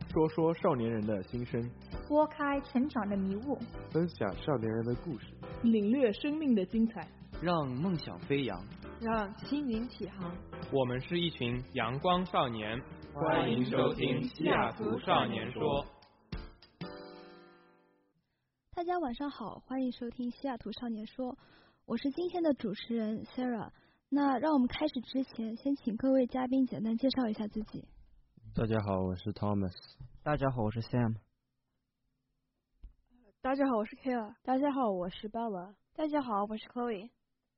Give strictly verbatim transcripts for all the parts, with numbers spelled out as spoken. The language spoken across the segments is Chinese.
说说少年人的心声， 拨开成长的迷雾， 分享少年人的故事， 领略生命的精彩， 让梦想飞扬， 让心灵起航。 我们是一群阳光少年，欢迎收听西雅图少年说。 大家晚上好，欢迎收听西雅图少年说，我是今天的主持人 Sarah。那让我们开始之前，先请各位嘉宾简单介绍一下自己。 大家好，我是 Thomas。 大家好，我是 Sam。 大家好，我是 Kayla。 大家好，我是 Bella。 大家好，我是 Chloe。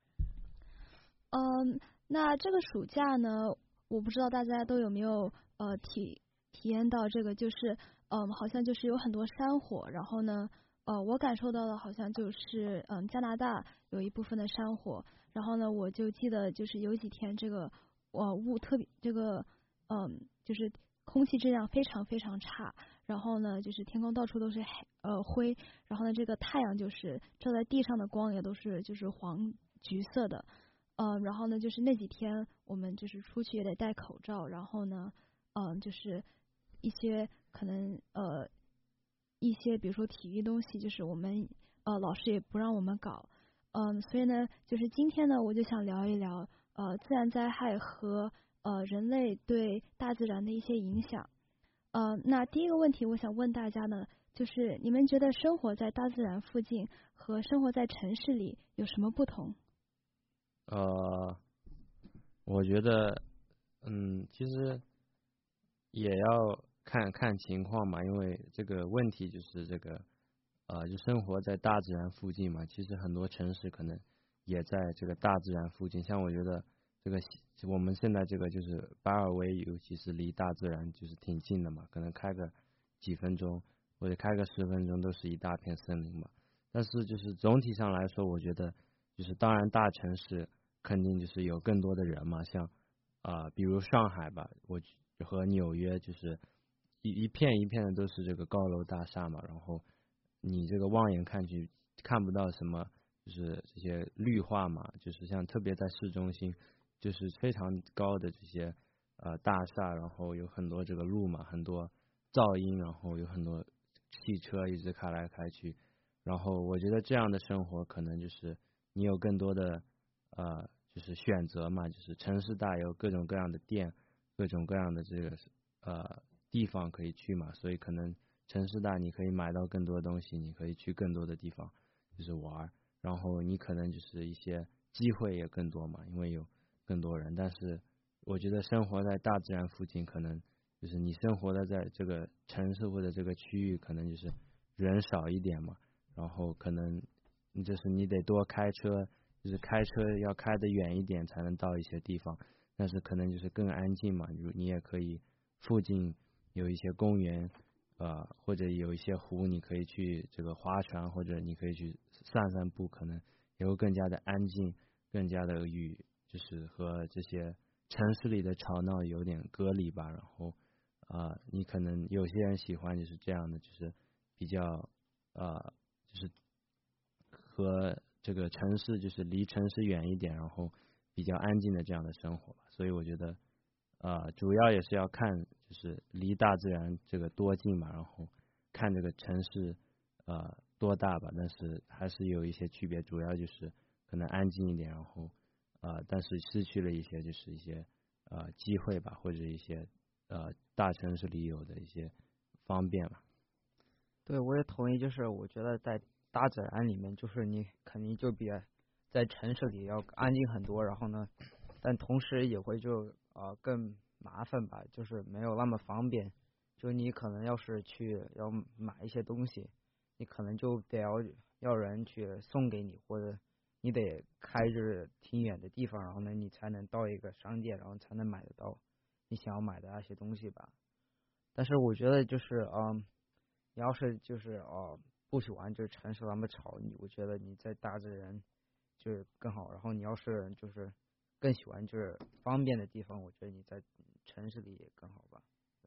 嗯，那这个暑假呢，我不知道大家都有没有呃体体验到这个，就是嗯，好像就是有很多山火，然后呢。呃，我感受到的好像就是嗯，加拿大有一部分的山火，然后呢，我就记得就是有几天这个呃雾特别这个嗯，就是空气质量非常非常差，然后呢，就是天空到处都是黑呃灰，然后呢，这个太阳就是照在地上的光也都是就是黄橘色的，嗯、呃，然后呢，就是那几天我们就是出去也得戴口罩，然后呢，嗯、呃，就是一些可能呃。一些比如说体育东西，就是我们呃老师也不让我们搞，嗯、呃，所以呢，就是今天呢，我就想聊一聊呃自然灾害和呃人类对大自然的一些影响。呃，那第一个问题，我想问大家呢，就是你们觉得生活在大自然附近和生活在城市里有什么不同？ 呃，我觉得，嗯，其实也要。看看情况嘛，因为这个问题就是这个，呃，就生活在大自然附近嘛。其实很多城市可能也在这个大自然附近。像我觉得这个我们现在这个就是巴尔威，尤其是离大自然就是挺近的嘛，可能开个几分钟或者开个十分钟都是一大片森林嘛。但是就是总体上来说，我觉得就是当然大城市肯定就是有更多的人嘛，像啊、呃，比如上海吧，我和纽约就是。一一片一片的都是这个高楼大厦嘛，然后你这个望眼看去看不到什么，就是这些绿化嘛，就是像特别在市中心，就是非常高的这些呃大厦，然后有很多这个路嘛，很多噪音，然后有很多汽车一直开来开去，然后我觉得这样的生活可能就是你有更多的呃就是选择嘛，就是城市大有各种各样的店，各种各样的这个呃。地方可以去嘛，所以可能城市大你可以买到更多东西，你可以去更多的地方就是玩，然后你可能就是一些机会也更多嘛，因为有更多人。但是我觉得生活在大自然附近，可能就是你生活的在这个城市或者这个区域，可能就是人少一点嘛，然后可能就是你得多开车，就是开车要开得远一点才能到一些地方，但是可能就是更安静嘛，你也可以附近。有一些公园，呃，或者有一些湖，你可以去这个划船，或者你可以去散散步，可能也会更加的安静，更加的与就是和这些城市里的吵闹有点隔离吧。然后啊、呃，你可能有些人喜欢就是这样的，就是比较呃，就是和这个城市就是离城市远一点，然后比较安静的这样的生活吧。所以我觉得。呃，主要也是要看，就是离大自然这个多近嘛，然后看这个城市呃多大吧，但是还是有一些区别，主要就是可能安静一点，然后呃，但是失去了一些就是一些呃机会吧，或者一些呃大城市里有的一些方便吧。 对，我也同意，就是我觉得在大自然里面，就是你肯定就比在城市里要安静很多，然后呢，但同时也会就。呃，更麻烦吧，就是没有那么方便。就你可能要是去要买一些东西，你可能就得要要人去送给你，或者你得开着挺远的地方，然后呢，你才能到一个商店，然后才能买得到你想要买的那些东西吧。但是我觉得就是，嗯，你要是就是呃不喜欢就是城市那么吵，你我觉得你在大自然就是更好。然后你要是就是。更喜欢就是方便的地方，我觉得你在城市里也更好吧。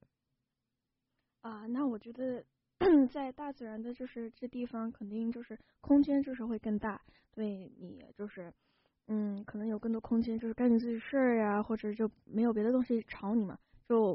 啊，那我觉得在大自然的就是这地方，肯定就是空间就是会更大，对你就是嗯，可能有更多空间，就是干你自己事儿呀，或者就没有别的东西吵你嘛。就呃，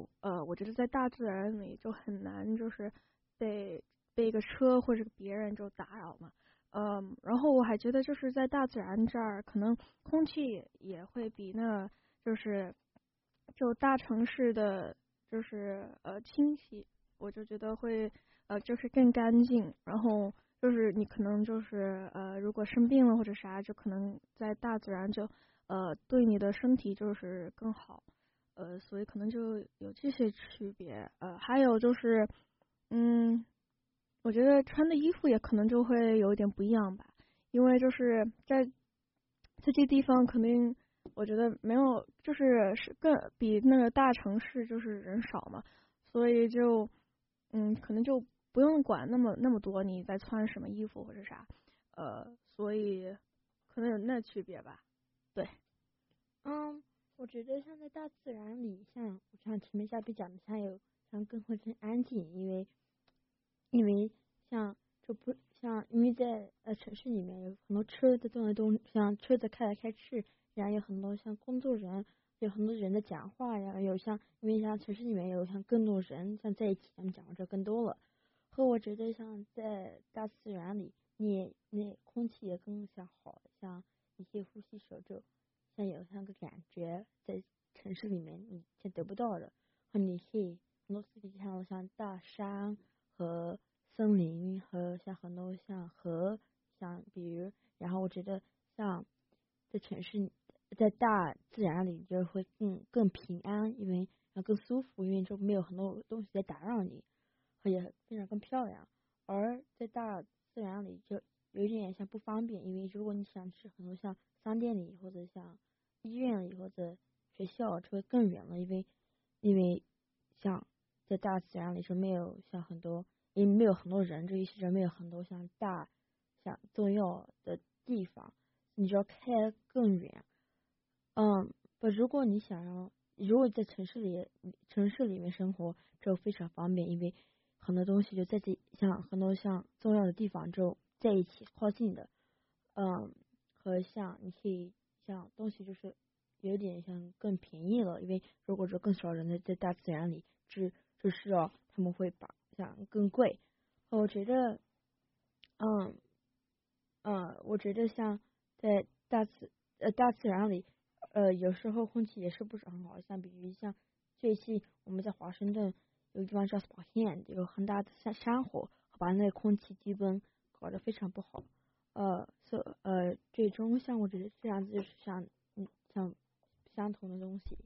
我觉得在大自然里就很难就是被被一个车或者别人就打扰嘛。嗯，然后我还觉得就是在大自然这儿，可能空气也会比那就是就大城市的就是呃清晰，我就觉得会呃就是更干净，然后就是你可能就是呃如果生病了或者啥，就可能在大自然就呃对你的身体就是更好，呃所以可能就有这些区别。呃还有就是嗯。我觉得穿的衣服也可能就会有点不一样吧，因为就是在这些地方肯定，我觉得没有，就是是更比那个大城市就是人少嘛，所以就嗯，可能就不用管那么那么多你在穿什么衣服或者啥，呃，所以可能有那区别吧，对。 嗯，我觉得像在大自然里，像像前面嘉宾讲的，像有像更会更安静，因为。因为像就不像，因为在呃城市里面有很多车的动来动，像车子开来开去，然后有很多像工作人，有很多人的讲话，然后有像因为像城市里面有像更多人像在一起，他们讲话就更多了。和我觉得像在大自然里，你也你空气也更像好，像你可以呼吸时候就像有像个感觉，在城市里面你是得不到的，和你可以很多事情像像大山。和森林和像很多像河，像比如，然后我觉得像在城市，在大自然里就会更更平安，因为更舒服，因为就没有很多东西在打扰你，也非常更漂亮。而在大自然里就有点像不方便，因为如果你想去很多像商店里或者像医院里或者学校，就会更远了，因为因为像。在大自然里是没有像很多，也没有很多人，这一些人没有很多像大像重要的地方，你就要开更远。嗯，不，如果你想要，如果在城市里，城市里面生活就非常方便，因为很多东西就在这，像很多像重要的地方就在一起靠近的，嗯，和像你可以像东西就是有点像更便宜了，因为如果说更少人在在大自然里，只就是哦，他们会把像更贵。我觉得，嗯嗯，我觉得像在大自呃大自然里，呃有时候空气也是不是很好，像比如像最近我们在华盛顿有地方叫 Spokane， 有很大的山山火，把那个空气低温搞得非常不好。呃，所呃最终像我觉得这样子就是像嗯像相同的东西。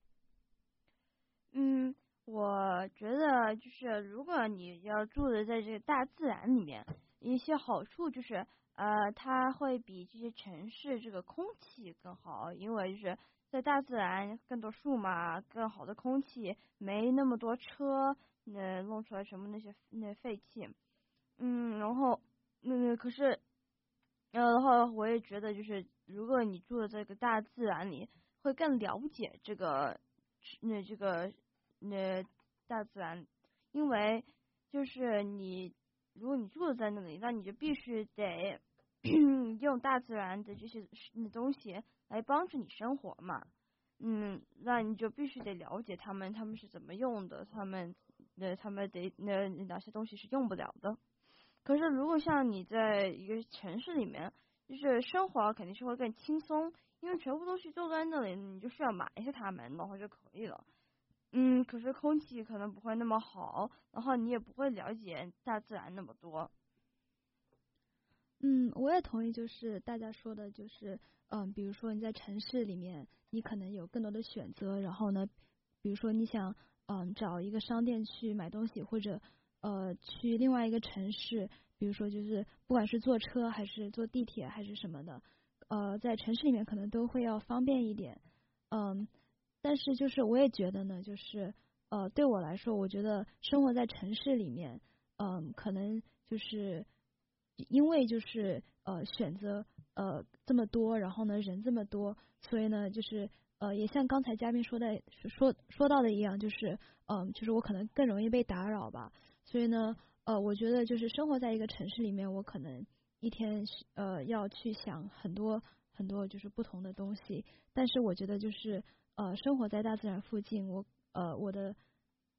嗯。我觉得就是，如果你要住的在这个大自然里面，一些好处就是，呃，它会比这些城市这个空气更好，因为就是在大自然更多树嘛，更好的空气，没那么多车，那弄出来什么那些那废气，嗯，然后嗯，可是，然后我也觉得就是，如果你住的这个大自然里，会更了解这个那这个。那大自然，因为就是你，如果你住在那里，那你就必须得用大自然的这些东西来帮助你生活嘛。嗯，那你就必须得了解他们，他们是怎么用的，他们那他们得那哪些东西是用不了的。可是如果像你在一个城市里面，就是生活肯定是会更轻松，因为全部东西都在那里，你就需要买一下它们，然后就可以了。嗯，可是空气可能不会那么好，然后你也不会了解大自然那么多。 嗯，我也同意，就是大家说的，就是嗯，比如说你在城市里面，你可能有更多的选择，然后呢，比如说你想嗯找一个商店去买东西，或者呃去另外一个城市，比如说就是不管是坐车还是坐地铁还是什么的，呃，在城市里面可能都会要方便一点，嗯。但是就是我也觉得呢，就是呃对我来说，我觉得生活在城市里面，嗯，可能就是因为就是呃选择呃这么多，然后呢人这么多，所以呢就是呃也像刚才嘉宾说的说说到的一样，就是嗯就是我可能更容易被打扰吧，所以呢呃我觉得就是生活在一个城市里面，我可能一天呃要去想很多很多就是不同的东西，但是我觉得就是。呃，生活在大自然附近，我呃我的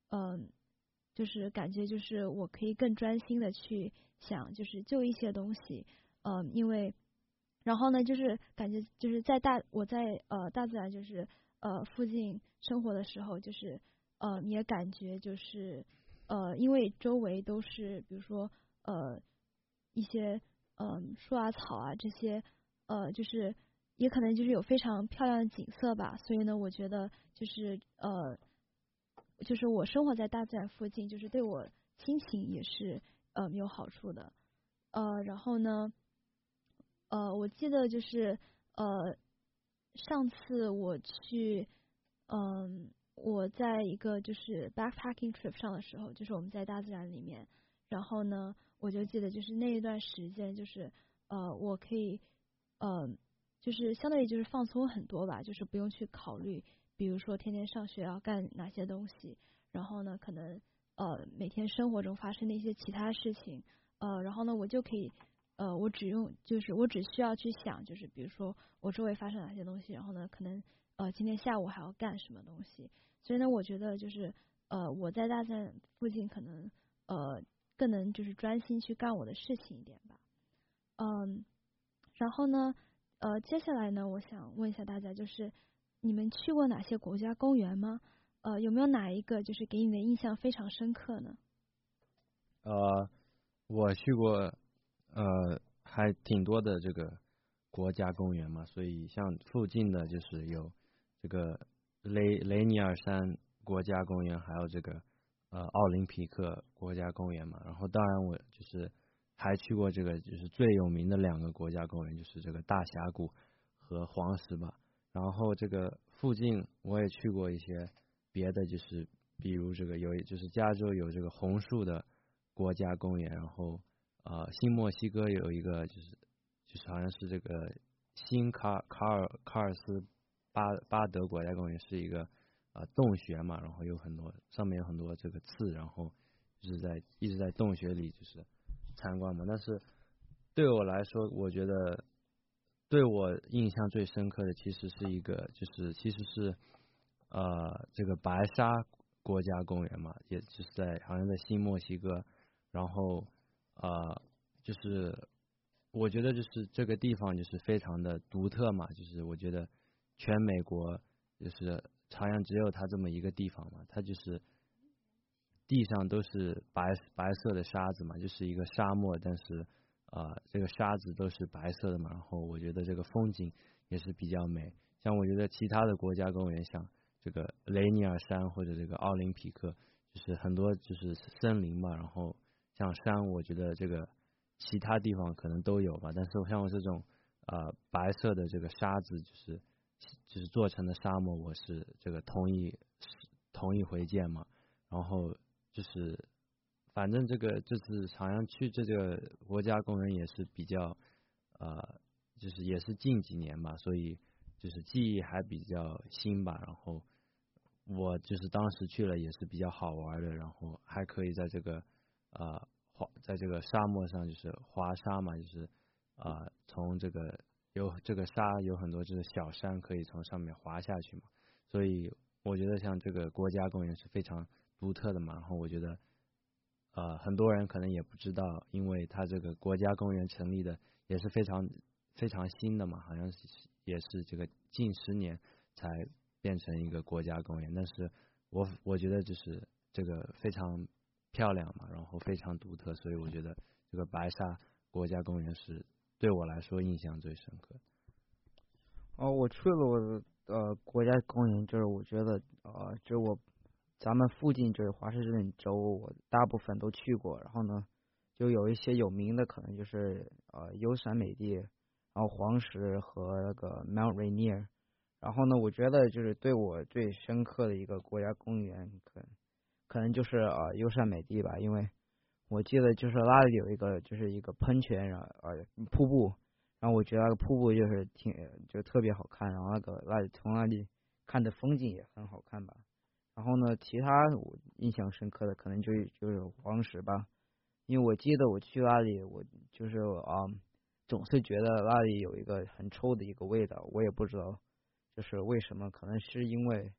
嗯、呃，就是感觉就是我可以更专心的去想，就是救一些东西，嗯、呃，因为然后呢，就是感觉就是在大我在呃大自然就是呃附近生活的时候，就是呃也感觉就是呃因为周围都是比如说呃一些嗯、呃、树啊草啊这些呃就是也可能就是有非常漂亮的景色吧，所以呢，我觉得就是呃就是我生活在大自然附近，就是对我心情也是呃有好处的，呃然后呢。呃，我记得就是呃，上次我去，嗯、呃，我在一个就是 backpacking trip 上的时候，就是我们在大自然里面，然后呢，我就记得就是那一段时间，就是呃，我可以，呃，就是相对于就是放松很多吧，就是不用去考虑，比如说天天上学要干哪些东西，然后呢，可能呃每天生活中发生的一些其他事情，呃，然后呢，我就可以。呃，我只用就是我只需要去想，就是比如说我周围发生哪些东西，然后呢，可能呃今天下午还要干什么东西，所以呢，我觉得就是呃我在大自然附近可能呃更能就是专心去干我的事情一点吧，嗯，然后呢呃接下来呢，我想问一下大家，就是你们去过哪些国家公园吗？呃，有没有哪一个就是给你的印象非常深刻呢？ 呃，我去过。呃，还挺多的这个国家公园嘛，所以像附近的就是有这个雷雷尼尔山国家公园，还有这个呃奥林匹克国家公园嘛。然后当然我就是还去过这个就是最有名的两个国家公园，就是这个大峡谷和黄石吧。然后这个附近我也去过一些别的，就是比如这个有就是加州有这个红树的国家公园，然后。呃，新墨西哥有一个就是就是好像是这个新卡卡尔卡尔斯巴巴德国家公园，是一个呃洞穴嘛，然后有很多上面有很多这个刺，然后就是在一直在洞穴里就是参观嘛。但是对我来说，我觉得对我印象最深刻的其实是一个就是其实是呃这个白沙国家公园嘛，也就是在好像在新墨西哥，然后。呃，就是我觉得就是这个地方就是非常的独特嘛，就是我觉得全美国就是好像只有它这么一个地方嘛，它就是地上都是白白色的沙子嘛，就是一个沙漠，但是呃这个沙子都是白色的嘛，然后我觉得这个风景也是比较美。像我觉得其他的国家公园，像这个雷尼尔山或者这个奥林匹克，就是很多就是森林嘛，然后。像山，我觉得这个其他地方可能都有吧，但是像我这种呃白色的这个沙子，就是就是做成的沙漠，我是这个头一头一回见嘛。然后就是反正这个这次好像去这个国家公园也是比较呃，就是也是近几年吧，所以就是记忆还比较新吧。然后我就是当时去了也是比较好玩的，然后还可以在这个。呃，滑在这个沙漠上就是滑沙嘛，就是呃从这个有这个沙有很多这个小山可以从上面滑下去嘛，所以我觉得像这个国家公园是非常独特的嘛。然后我觉得呃很多人可能也不知道，因为它这个国家公园成立的也是非常非常新的嘛，好像是也是这个近十年才变成一个国家公园，但是我我觉得就是这个非常。漂亮嘛，然后非常独特，所以我觉得这个白沙国家公园是对我来说印象最深刻。 哦，我去了我的呃国家公园，就是我觉得呃，就是我咱们附近就是华盛顿州，我大部分都去过。然后呢，就有一些有名的，可能就是呃优山美地，然后黄石和那个 Mount Rainier。然后呢，我觉得就是对我最深刻的一个国家公园，可能。可能就是呃优山美地吧，因为我记得就是那里有一个就是一个喷泉，然后呃瀑布，然后我觉得那个瀑布就是挺就特别好看，然后那个那里从那里看的风景也很好看吧。然后呢，其他我印象深刻的可能就就是黄石吧，因为我记得我去那里，我就是啊、呃、总是觉得那里有一个很臭的一个味道，我也不知道就是为什么，可能是因为。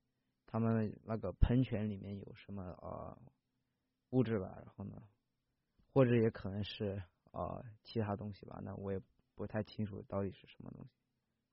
他们那个喷泉里面有什么呃物质吧，然后呢，或者也可能是呃其他东西吧，那我也不太清楚到底是什么东西。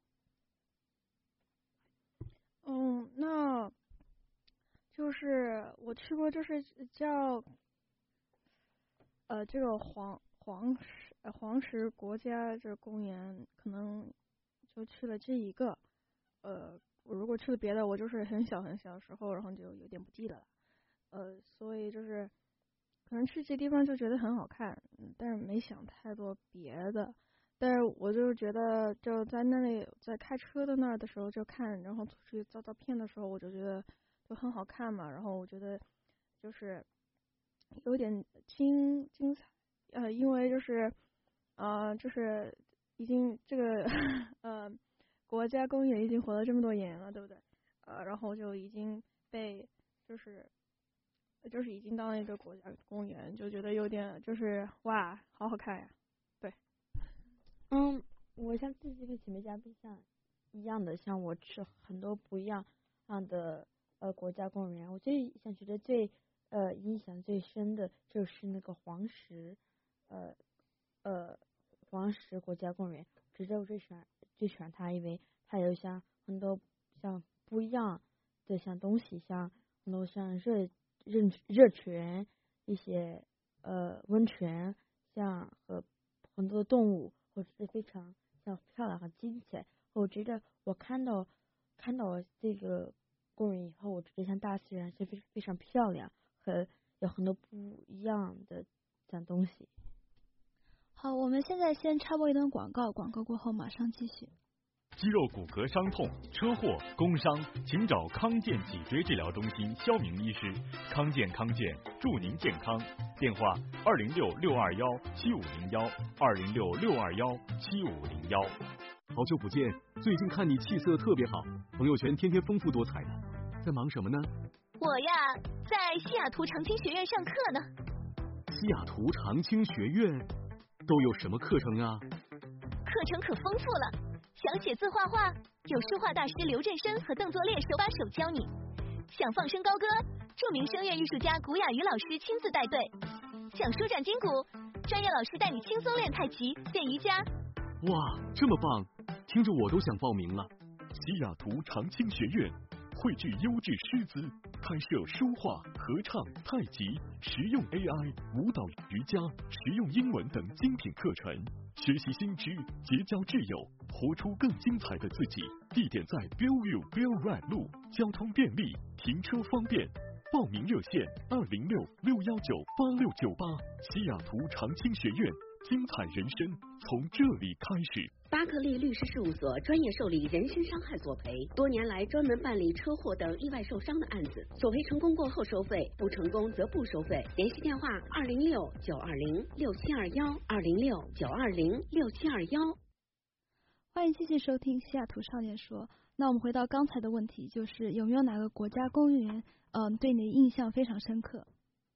嗯，那就是我去过，就是叫呃这个黄黄石呃黄石国家这个公园，可能就去了这一个。呃，我如果去了别的，我就是很小很小的时候，然后就有点不记得了。呃，所以就是可能去这地方就觉得很好看，但是没想太多别的。但是我就觉得就在那里，在开车的那儿的时候就看，然后出去照照片的时候，我就觉得就很好看嘛。然后我觉得就是有点精精彩，呃，因为就是呃，就是已经这个呃国家公园已经活了这么多年了，对不对？呃，然后就已经被就是就是已经当了一个国家公园，就觉得有点就是哇，好好看呀。对。 嗯，我像自己跟姐妹嘉宾像一样的，像我去很多不一样样的呃国家公园，我最想觉得最呃印象最深的就是那个黄石呃呃黄石国家公园，觉得我最喜欢最喜欢它，因为它有像很多像不一样的像东西，像很多像热热热泉一些呃温泉，像和很多动物。我觉得非常像漂亮和精彩。我觉得我看到看到这个公园以后，我觉得像大自然是非非常漂亮和有很多不一样的像东西。 好，我们现在先插播一段广告，广告过后马上继续。 肌肉骨骼伤痛、车祸、工伤，请找康健脊椎治疗中心肖明医师。康健康健，祝您健康。电话：二零六六二幺七五零幺，二零六六二幺七五零幺。 好久不见，最近看你气色特别好，朋友圈天天丰富多彩的，在忙什么呢？ 我呀，在西雅图长青学院上课呢。 西雅图长青学院都有什么课程啊？ 课程可丰富了。想写字画画，有书画大师刘振生和邓作烈手把手教你；想放声高歌，著名声乐艺术家古雅瑜老师亲自带队；想舒展筋骨，专业老师带你轻松练太极、练瑜伽。 哇，这么棒，听着我都想报名了。 西雅图长青学院汇聚优质师资，开设书画、合唱、太极、实用 A I、舞蹈、瑜伽、实用英文等精品课程，学习新知，结交挚友，活出更精彩的自己。地点在 Bellevue Bell Ride 路，交通便利，停车方便。报名热线：二零六六幺九八六九八。西雅图长青学院，精彩人生从这里开始。 巴克利律师事务所专业受理人身伤害索赔，多年来专门办理车祸等意外受伤的案子，索赔成功过后收费，不成功则不收费。联系电话：二零六九二零六七二幺，二零六九二零六七二幺。 欢迎继续收听西雅图少年说。那我们回到刚才的问题，就是有没有哪个国家公园，嗯、呃，对你的印象非常深刻？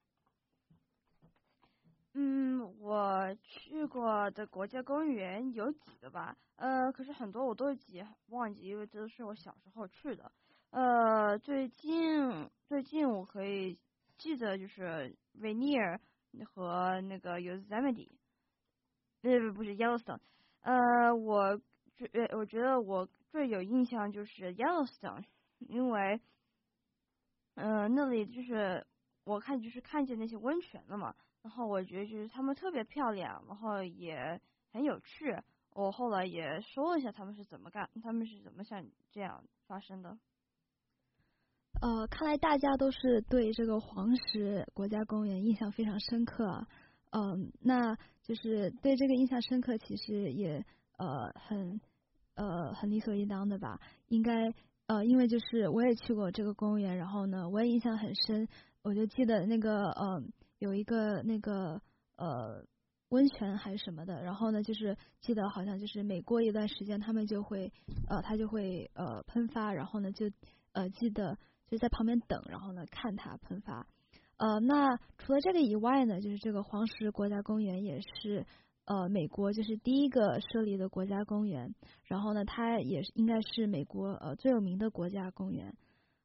嗯，我去过的国家公园有几个吧，呃，可是很多我都记忘记，因为这是我小时候去的。呃，最近最近我可以记得就是 Rainier 和那个 Yosemite， 呃，不是 Yellowstone， 呃，我觉我觉得我最有印象就是 Yellowstone， 因为，呃，那里就是我看就是看见那些温泉了嘛。然后我觉得就是他们特别漂亮，然后也很有趣。我后来也说了一下他们是怎么干，他们是怎么像这样发生的。 呃，看来大家都是对这个黄石国家公园印象非常深刻啊。嗯、呃，那就是对这个印象深刻，其实也呃很呃很理所应当的吧。应该呃，因为就是我也去过这个公园，然后呢，我也印象很深。我就记得那个呃。有一个那个呃温泉还是什么的，然后呢，就是记得好像就是每过一段时间，他们就会呃它就会呃喷发，然后呢就呃记得就在旁边等，然后呢看它喷发。呃，那除了这个以外呢，就是这个黄石国家公园也是呃美国就是第一个设立的国家公园，然后呢它也应该是美国呃最有名的国家公园。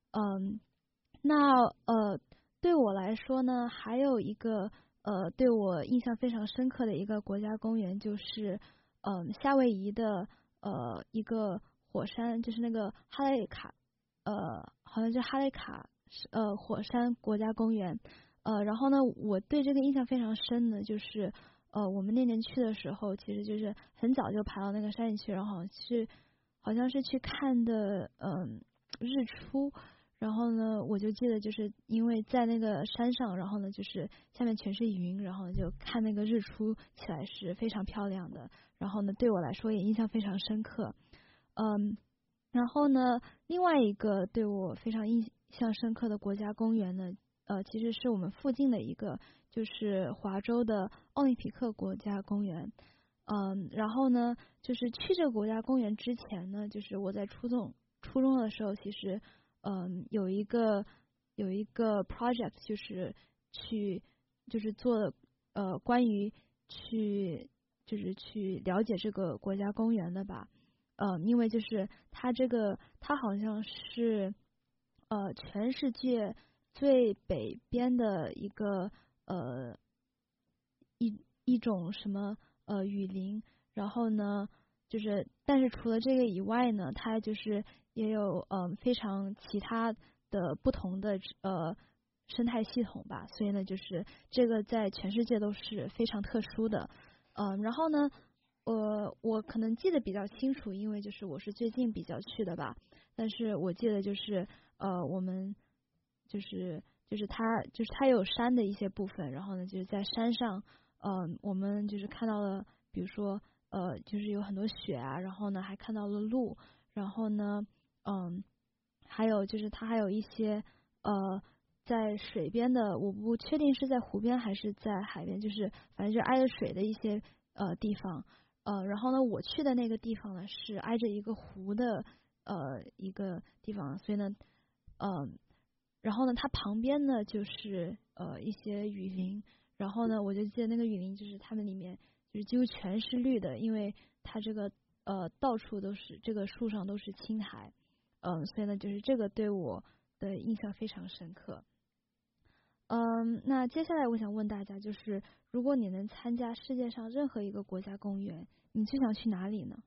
嗯，那呃对我来说呢，还有一个呃对我印象非常深刻的一个国家公园就是嗯夏威夷的呃一个火山，就是那个哈雷卡呃好像是哈雷卡呃火山国家公园。呃，然后呢，我对这个印象非常深的，就是呃，我们那年去的时候，其实就是很早就爬到那个山里去，然后是好像是去看的嗯、呃、日出，然后呢，我就记得就是因为在那个山上，然后呢，就是下面全是云，然后就看那个日出起来是非常漂亮的，然后呢，对我来说也印象非常深刻，嗯，然后呢，另外一个对我非常印象深刻的国家公园呢。呃，其实是我们附近的一个，就是华州的奥林匹克国家公园。嗯，然后呢，就是去这个国家公园之前呢，就是我在初中初中的时候，其实嗯有一个有一个 project， 就是去就是做呃关于去就是去了解这个国家公园的吧。嗯，因为就是它这个它好像是呃全世界最北边的一个呃一一种什么呃雨林，然后呢，就是但是除了这个以外呢，它就是也有嗯、呃、非常其他的不同的呃生态系统吧，所以呢，就是这个在全世界都是非常特殊的，嗯、呃，然后呢，呃，我可能记得比较清楚，因为就是我是最近比较去的吧，但是我记得就是呃我们。就是就是它就是它有山的一些部分，然后呢就是在山上，嗯、呃，我们就是看到了，比如说呃就是有很多雪啊，然后呢还看到了鹿，然后呢嗯还有就是它还有一些呃在水边的，我不确定是在湖边还是在海边，就是反正就挨着水的一些呃地方，呃然后呢我去的那个地方呢是挨着一个湖的呃一个地方，所以呢嗯。呃然后呢，它旁边呢就是呃一些雨林，然后呢，我就记得那个雨林就是它们里面就是几乎全是绿的，因为它这个呃到处都是这个树上都是青苔，嗯、呃，所以呢，就是这个对我的印象非常深刻。嗯，那接下来我想问大家，就是如果你能参加世界上任何一个国家公园，你最想去哪里呢？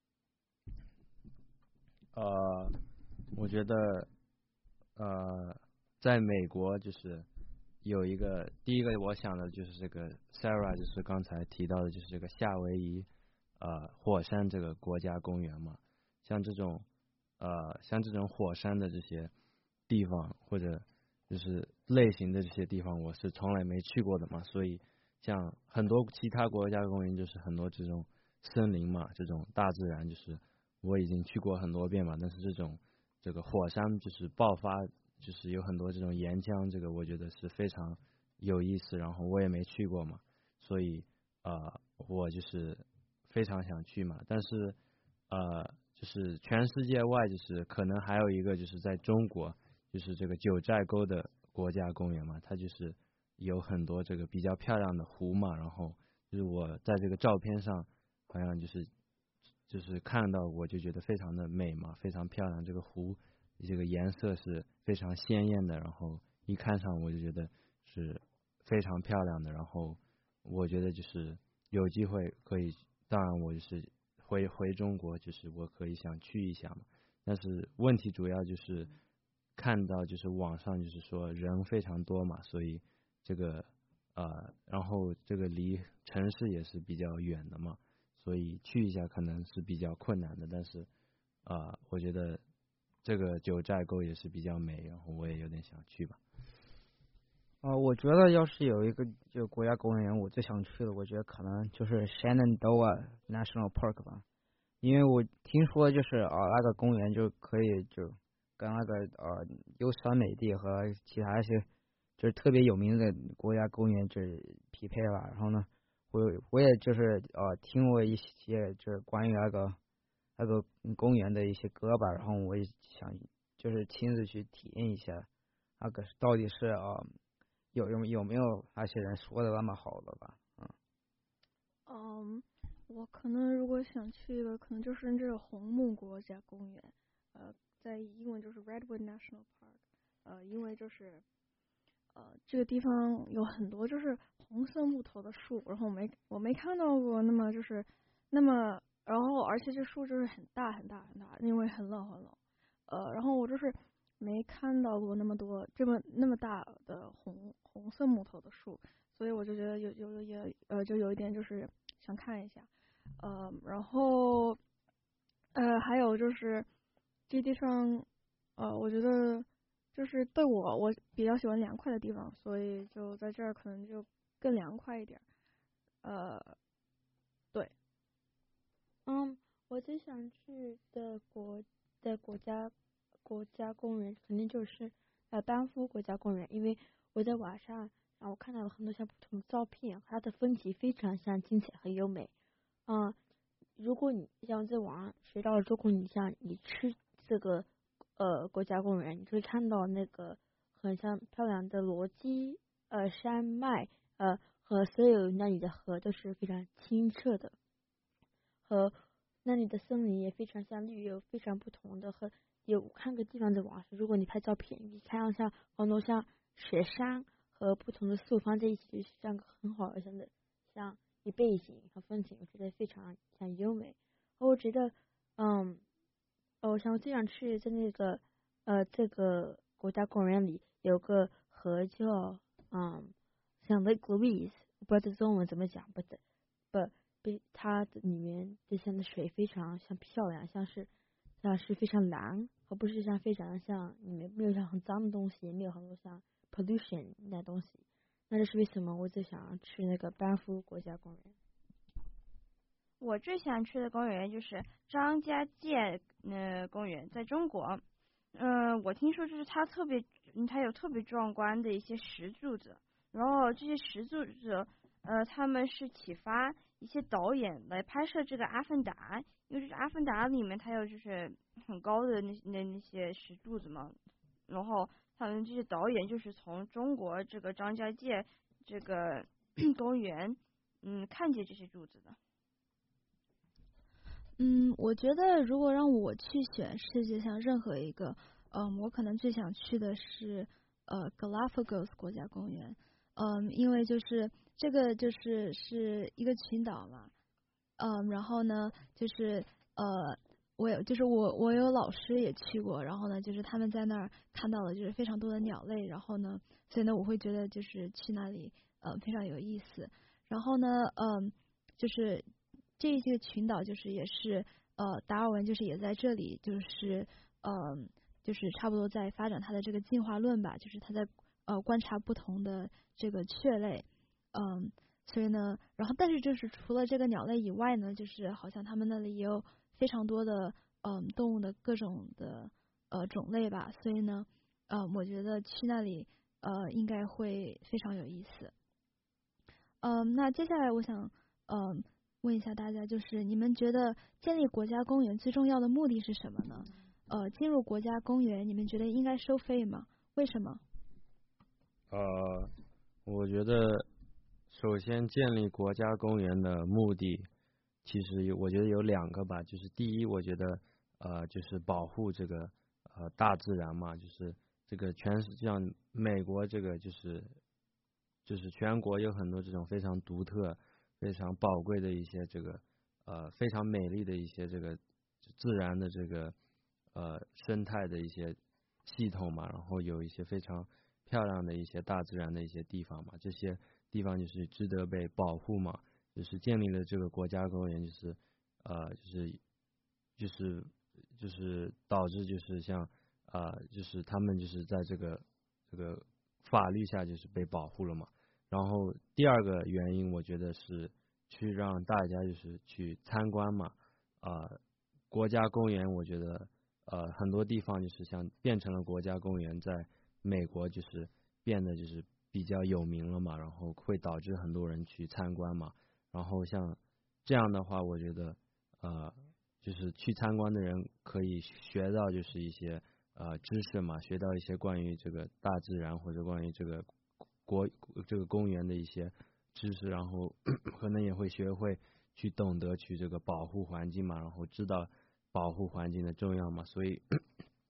呃，我觉得呃。在美国，就是有一个第一个我想的就是这个 Sarah， 就是刚才提到的，就是这个夏威夷呃火山这个国家公园嘛。像这种呃像这种火山的这些地方，或者就是类型的这些地方，我是从来没去过的嘛。所以像很多其他国家公园，就是很多这种森林嘛，这种大自然，就是我已经去过很多遍嘛。但是这种这个火山就是爆发。就是有很多这种岩浆，这个我觉得是非常有意思，然后我也没去过嘛，所以呃我就是非常想去嘛。但是呃就是全世界外，就是可能还有一个就是在中国，就是这个九寨沟的国家公园嘛，它就是有很多这个比较漂亮的湖嘛，然后就是我在这个照片上好像就是就是看到我就觉得非常的美嘛，非常漂亮，这个湖。这个颜色是非常鲜艳的，然后一看上我就觉得是非常漂亮的，然后我觉得就是有机会可以，当然我就是回回中国，就是我可以想去一下嘛。但是问题主要就是看到就是网上就是说人非常多嘛，所以这个呃，然后这个离城市也是比较远的嘛，所以去一下可能是比较困难的。但是啊、呃，我觉得。这个九寨沟也是比较美，然后我也有点想去吧。 啊、呃，我觉得要是有一个就国家公园，我最想去的，我觉得可能就是 Shenandoah National Park 吧，因为我听说就是啊、呃、那个公园就可以就跟那个呃优酸美地和其他一些就是特别有名的国家公园就是匹配了。然后呢，我我也就是呃听过一些就是关于那个。那个公园的一些歌吧，然后我也想就是亲自去体验一下，那个到底是啊、呃、有有有没有那些人说的那么好的吧？嗯， 嗯，我可能如果想去一个，可能就是这个红木国家公园，呃， 在英文就是 Redwood National Park， 呃，因为就是呃这个地方有很多就是红色木头的树，然后我没我没看到过那么就是那么，然后而且这树就是很大很大很大，因为很冷很冷，呃，然后我就是没看到过那么多这么那么大的红红色木头的树，所以我就觉得有有有呃就有一点就是想看一下，呃，然后呃还有就是这地方呃我觉得就是对我我比较喜欢凉快的地方，所以就在这儿可能就更凉快一点，呃，对。 嗯，我最想去的国的国家国家公园肯定就是呃班夫国家公园，因为我在网上啊我看到了很多像不同的照片，它的风景非常像精彩和优美。嗯，如果你像在网上学到，如果你像你去这个呃国家公园，你就会看到那个很像漂亮的罗基呃山脉呃和所有那里的河都是非常清澈的。和那里的森林也非常像绿，有非常不同的和有看个地方在网上，如果你拍照片，你看到像很多像雪山和不同的树放在一起，就是像个很好的像的像一背景和风景，我觉得非常像优美。我觉得，嗯，哦，像我最想去在那个呃这个国家公园里有个河叫嗯像 Lake Louise， 我不知道中文怎么讲，不不。被它的里面这些的水非常像漂亮，像是像是非常蓝，而不是像非常像里面没有像很脏的东西，也没有很多像 pollution 那东西。那这是为什么我最想去那个班夫国家公园？ 我最想去的公园就是张家界呃公园，在中国。嗯、呃，我听说就是它特别，它有特别壮观的一些石柱子，然后这些石柱子。呃，他们是启发一些导演来拍摄这个《阿凡达》，因为这个《阿凡达》里面它有就是很高的那那那些石柱子嘛，然后他们这些导演就是从中国这个张家界这个公园，嗯，看见这些柱子的。 嗯，我觉得如果让我去选世界上任何一个，嗯，我可能最想去的是呃 Galapagos 国家公园，嗯，因为就是这个就是是一个群岛嘛，嗯，然后呢就是呃我有就是我我有老师也去过，然后呢就是他们在那儿看到了就是非常多的鸟类，然后呢所以呢我会觉得就是去那里呃非常有意思，然后呢嗯就是这这个群岛就是也是呃达尔文就是也在这里就是嗯就是差不多在发展他的这个进化论吧，就是他在呃观察不同的这个雀类，嗯，所以呢，然后但是就是除了这个鸟类以外呢，就是好像他们那里也有非常多的嗯动物的各种的呃种类吧，所以呢，呃，我觉得去那里呃应该会非常有意思。嗯，那接下来我想嗯问一下大家，就是你们觉得建立国家公园最重要的目的是什么呢？呃，进入国家公园，你们觉得应该收费吗？为什么？ 呃，我觉得首先建立国家公园的目的，其实有我觉得有两个吧，就是第一，我觉得呃就是保护这个呃大自然嘛，就是这个全像美国这个就是就是全国有很多这种非常独特、非常宝贵的一些这个呃非常美丽的一些这个自然的这个呃生态的一些系统嘛，然后有一些非常漂亮的一些大自然的一些地方嘛，这些地方就是值得被保护嘛，就是建立了这个国家公园，就是呃就是就是就是导致就是像呃就是他们就是在这个这个法律下就是被保护了嘛。然后第二个原因，我觉得是去让大家就是去参观嘛，啊、呃，国家公园，我觉得呃很多地方就是像变成了国家公园，在美国就是变得就是比较有名了嘛，然后会导致很多人去参观嘛，然后像这样的话，我觉得呃就是去参观的人可以学到就是一些呃知识嘛，学到一些关于这个大自然或者关于这个国这个公园的一些知识，然后可能也会学会去懂得去这个保护环境嘛，然后知道保护环境的重要嘛，所以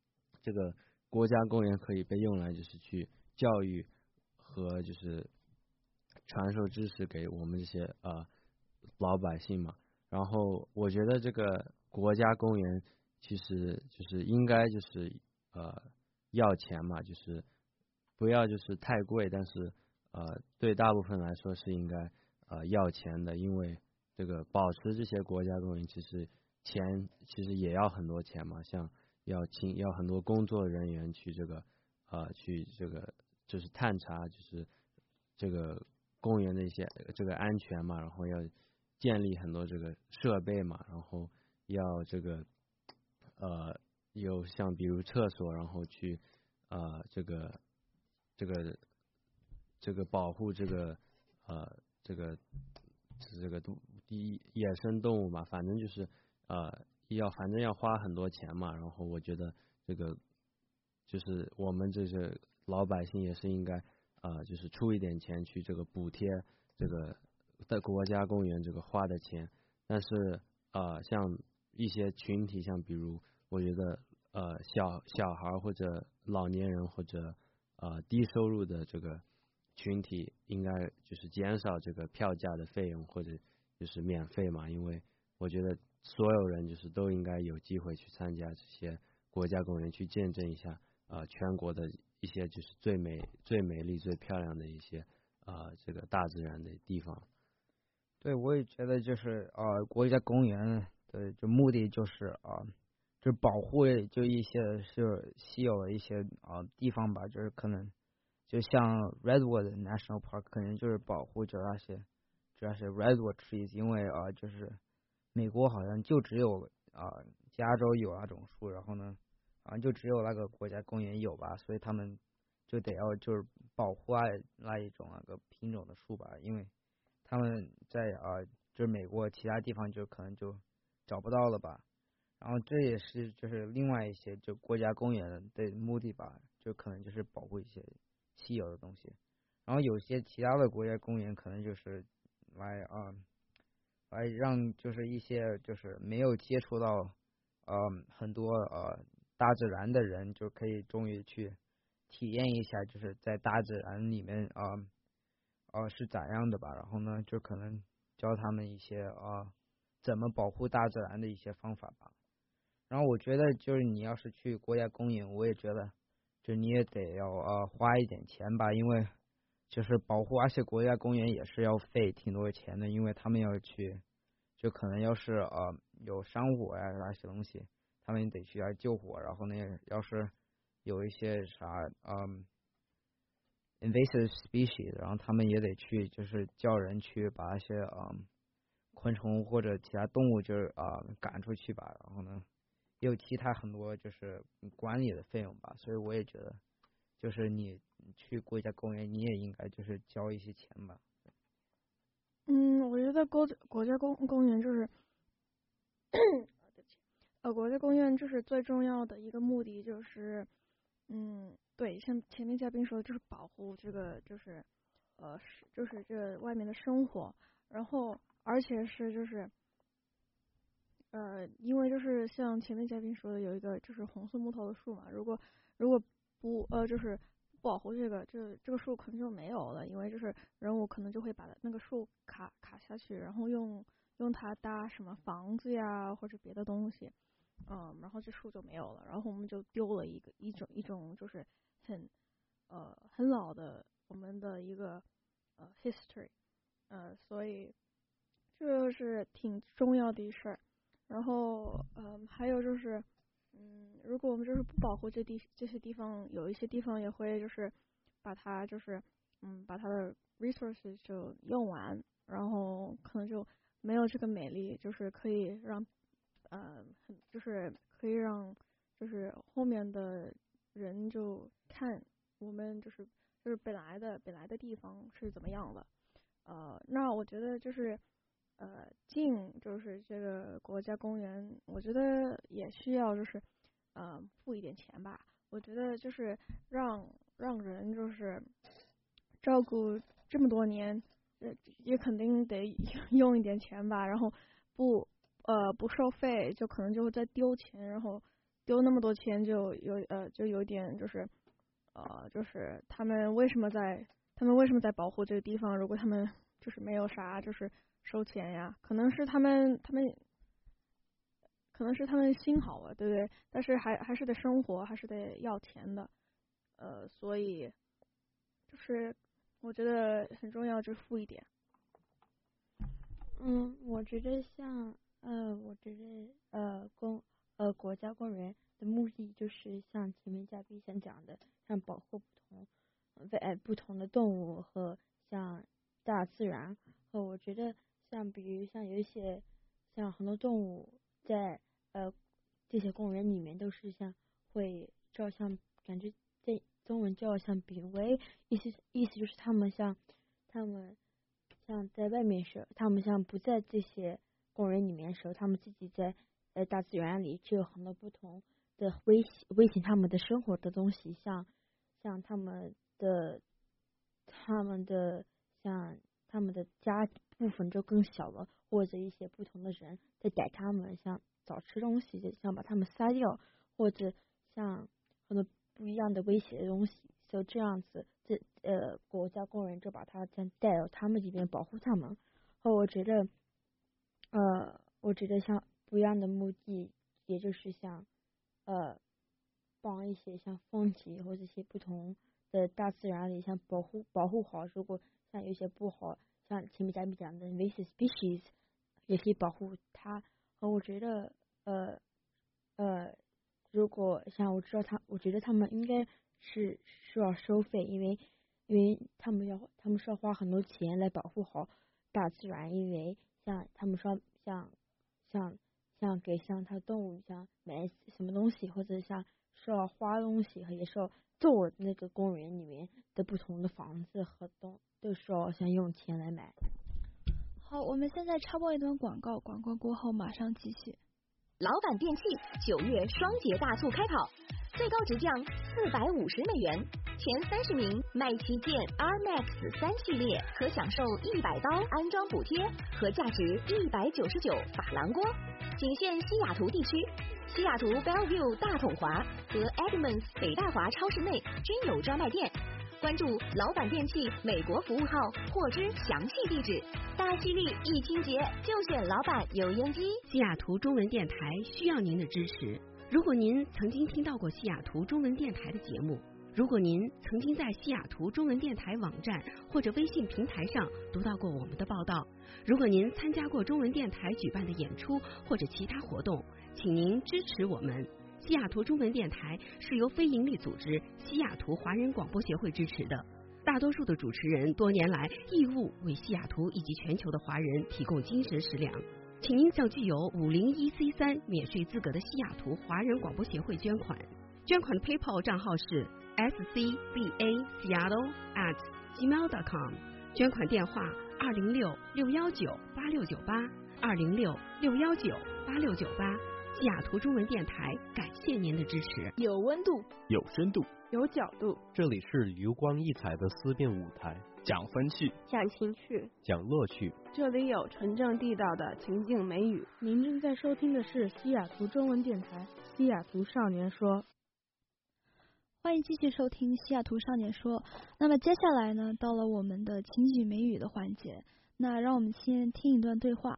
这个国家公园可以被用来就是去教育和就是传授知识给我们这些呃老百姓嘛。然后我觉得这个国家公园其实就是应该就是呃要钱嘛，就是不要就是太贵，但是呃对大部分来说是应该呃要钱的，因为这个保持这些国家公园其实钱其实也要很多钱嘛，像要请要很多工作人员去这个呃去这个就是探查就是这个公园的一些这个安全嘛，然后要建立很多这个设备嘛，然后要这个呃有像比如厕所，然后去呃这个这个这个保护这个呃这个这个第野生动物嘛，反正就是呃要反正要花很多钱嘛，然后我觉得这个就是我们这些老百姓也是应该啊、呃、就是出一点钱去这个补贴这个在国家公园这个花的钱，但是呃像一些群体，像比如我觉得呃小小孩或者老年人或者呃低收入的这个群体，应该就是减少这个票价的费用，或者就是免费嘛，因为我觉得所有人就是都应该有机会去参加这些国家公园，去见证一下呃全国的一些就是最美最美丽最漂亮的一些呃这个大自然的地方。 对，我也觉得就是呃国家公园的就目的就是啊、呃，就保护就一些是稀有的一些啊、呃、地方吧，就是可能就像 Redwood National Park 可能就是保护就那些主要是 Redwood trees， 因为啊、呃、就是美国好像就只有啊、呃、加州有那种树，然后呢好像就只有那个国家公园有吧，所以他们就得要就是保护那那一种那个品种的树吧，因为他们在啊、呃，就是美国其他地方就可能就找不到了吧，然后这也是就是另外一些就国家公园的目的吧，就可能就是保护一些稀有的东西，然后有些其他的国家公园可能就是来啊、呃、来让就是一些就是没有接触到呃很多呃大自然的人就可以终于去体验一下就是在大自然里面啊。呃呃，是咋样的吧？然后呢，就可能教他们一些呃怎么保护大自然的一些方法吧。然后我觉得就是你要是去国家公园，我也觉得就你也得要呃花一点钱吧，因为就是保护那些国家公园也是要费挺多钱的，因为他们要去就可能要是呃有山火呀那些东西，他们得去来救火，然后呢要是有一些啥嗯。invasive species， 然后他们也得去，就是叫人去把那些嗯昆虫或者其他动物就是啊、呃、赶出去吧，然后呢也有其他很多就是管理的费用吧，所以我也觉得就是你去国家公园你也应该就是交一些钱吧。 嗯，我觉得国国家公公园就是呃国家公园就是最重要的一个目的就是嗯。对，像前面嘉宾说的，就是保护这个，就是呃，就是这外面的生活，然后而且是就是呃，因为就是像前面嘉宾说的，有一个就是红色木头的树嘛，如果如果不呃就是不保护这个，这这个树可能就没有了，因为就是人物可能就会把那个树卡卡下去，然后用用它搭什么房子呀或者别的东西，嗯，然后这树就没有了，然后我们就丢了一个一种一种就是很呃很老的我们的一个呃 history， 呃，所以这就是挺重要的一事儿。然后嗯、呃，还有就是嗯，如果我们就是不保护这地这些地方，有一些地方也会就是把它就是嗯把它的 resources 就用完，然后可能就没有这个美丽，就是可以让呃就是可以让就是后面的人就看我们就是就是本来的本来的地方是怎么样的，呃，那我觉得就是呃进就是这个国家公园，我觉得也需要就是呃付一点钱吧。我觉得就是让让人就是照顾这么多年，呃也肯定得用一点钱吧，然后不呃不收费，就可能就会再丢钱，然后丢那么多钱就有呃就有点就是呃就是他们为什么在他们为什么在保护这个地方？如果他们就是没有啥就是收钱呀，可能是他们他们可能是他们心好了，对不对？但是还还是得生活，还是得要钱的，呃，所以就是我觉得很重要，就是富一点。 嗯，我觉得像呃，我觉得呃公呃国家公园的目的就是像前面嘉宾想讲的，像保护不同呃不同的动物和像大自然。和我觉得像比如像有一些像很多动物在呃这些公园里面都是像会照相，感觉在中文叫像濒危，意思意思就是他们像他们像在外面时候，他们像不在这些公园里面的时候，他们自己在呃大自然里就有很多不同的危险危险他们的生活的东西，像像他们的他们的像他们的家部分就更小了，或者一些不同的人在逮他们，像找吃东西，就像把他们杀掉，或者像很多不一样的威胁的东西，就这样子，这呃国家公园就把他这样带到他们这边保护他们。和我觉得，呃，我觉得像不一样的目的，也就是像呃帮一些像风景或者一些不同的大自然里，像保护保护好，如果像有一些不好，像前面嘉宾讲的 invasive species， 也可以保护它。和我觉得，呃呃，如果像我知道他，我觉得他们应该是需要收费，因为因为他们要他们是要花很多钱来保护好大自然，因为像他们说像像像给像他动物像买什么东西，或者像是要花东西，和也是要做那个公园里面的不同的房子和东都是要像用钱来买。 好，我们现在插播一段广告，广告过后马上继续。 老板电器九月双节大促开跑，最高直降四百五十美元，前三十名买旗舰 R Max 三系列可享受一百刀安装补贴和价值一百九十九法郎锅，仅限西雅图地区。西雅图 Bellevue 大统华和 Edmonds 北大华超市内均有专卖店。关注老板电器美国服务号，获知详细地址。大吉利一清洁就选老板油烟机。 西雅图中文电台需要您的支持。如果您曾经听到过西雅图中文电台的节目，如果您曾经在西雅图中文电台网站或者微信平台上读到过我们的报道，如果您参加过中文电台举办的演出或者其他活动，请您支持我们。西雅图中文电台是由非营利组织西雅图华人广播协会支持的，大多数的主持人多年来义务为西雅图以及全球的华人提供精神食粮，请您向具有五零一 C 三免税资格的西雅图华人广播协会捐款，捐款的 PayPal 账号是 s c b a seattle at gmail dot com， 捐款电话二零六六幺九八六九八二零六六幺九八六九八。西雅图中文电台感谢您的支持。 有温度， 有深度， 有角度， 这里是余光溢彩的思辨舞台， 讲风趣， 讲情趣， 讲乐趣， 这里有纯正地道的情境美语。您正在收听的是西雅图中文电台西雅图少年说。 欢迎继续收听西雅图少年说。那么接下来呢，到了我们的情景美语的环节，那让我们先听一段对话。